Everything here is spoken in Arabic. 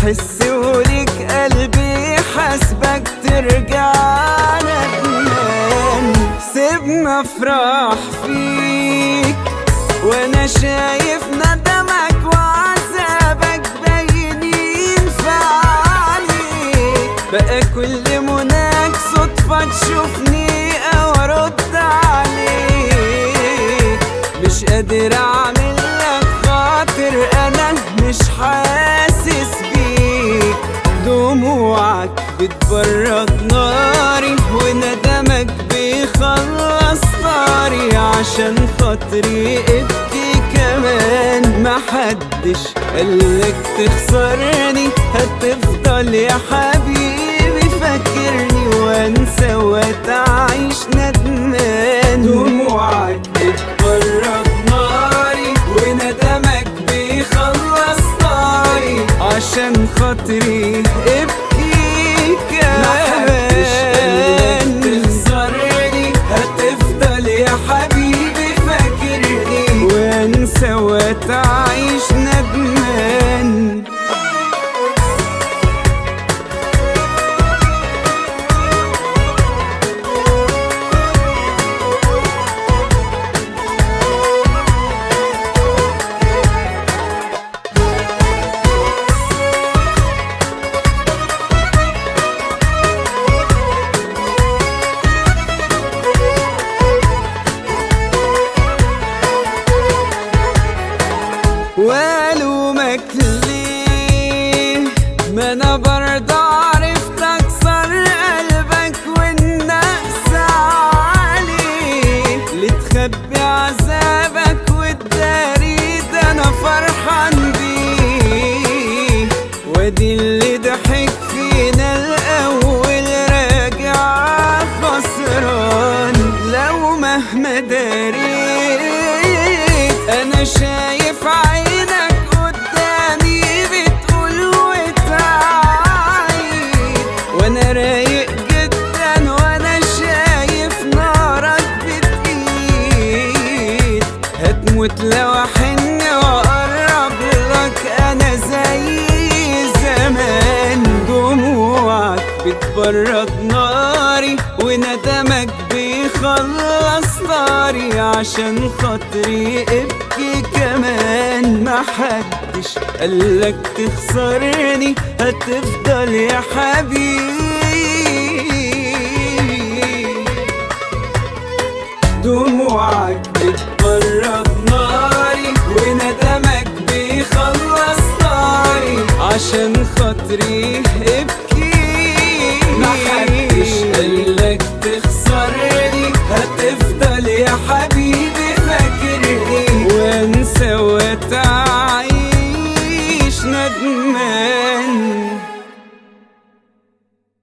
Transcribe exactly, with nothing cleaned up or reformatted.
بحس وليك قلبي حاسبك ترجع ندمان. سيبنا افرح فيك وانا شايف ندمك وعذابك باينين في عينيك. بقى كل مناك صدفة تشوفني او ارد عليك. مش قادر اعمل لك خاطر انا مش حاسس بيك. دموعك بتبرد ناري وندمك بيخلص طاري. عشان خاطري ابكي كمان. محدش قالك تخسرني هتفضل يا حبيبي فاكرني وانسى وتعيش ندمان. دموعك بتبرد ناري وندمك بيخلص طاري. عشان خاطري ابكي كمان. محدش قالك تخسرني هتفضل يا حبيبي فاكرني وانسى وتعيش ندمان. والومك ليه؟ ما انا برضه عرفت اكسر قلبك والنقص عليك. ليه تخبي عذابك وتداري ده انا فرحان بيه. وادي اللي ضحك فينا الاول راجع خسران. لو مهما داريت انا شايف عينك قدامي بتقول وتعيد. وانا رايق جدا وانا شايف نارك بتقيد. هتموت لو احن واقرب لك انا زي زمان. دموعك بتبرد ناري وندمك بيخلص ناري. عشان خاطري ابكي كمان. محدش قالك تخسرني هتفضل يا حبيبي. دموعك بتبرد ناري وندمك بيخلص ناري. عشان خاطري ابكي. محدش قالك تخسرني هتفضل يا حبيبي فاكرني وانسى وتعيش ندمان.